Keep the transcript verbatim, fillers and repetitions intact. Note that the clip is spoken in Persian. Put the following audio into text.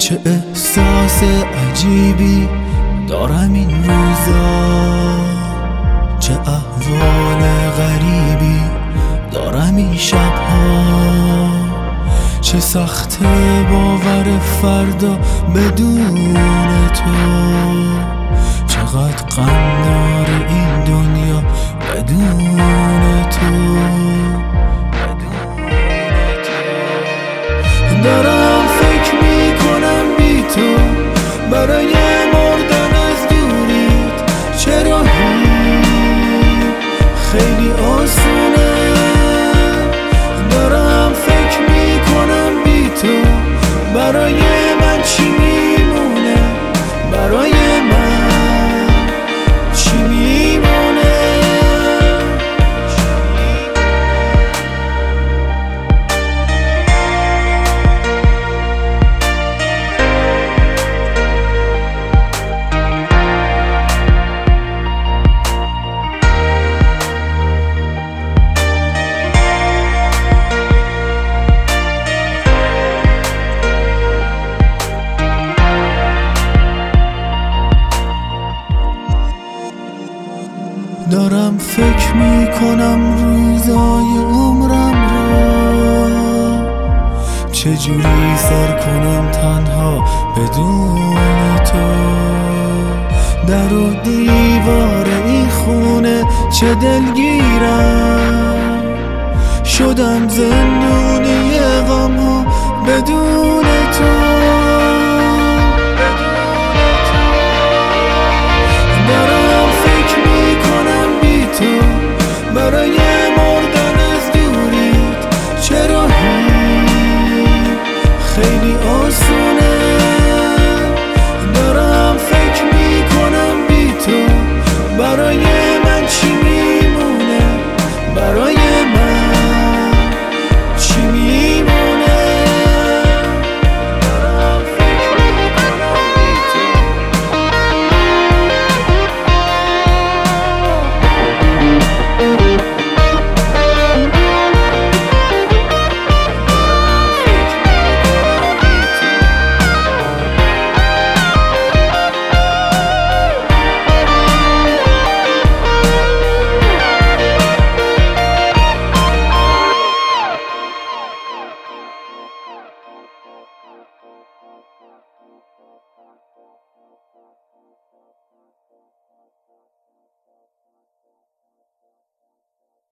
چه احساس عجیبی دارم این روزا، چه احوال غریبی دارم این شبها، چه سخت باور فردا بدون تو، چقدر غم داره این دنیا بدون تو. دارم فکر میکنم بی تو برای مردن از دوریت، چرا خیلی آسونه. دارم فکر میکنم بی تو برای من چی میمونه، برای من چی میمونه. دارم فکر میکنم روزای عمرم را، چجوری سر کنم تنها بدون تو. در و دیوار این خونه چه دلگیرم، شدم زندونی غم ها بدون تو. برای مردن از دوریت، چرا خیلی آسونه. دارم فکر میکنم بی تو برای من چی میمونه، برای من چی میمونه. دارم فکر میکنم بی تو.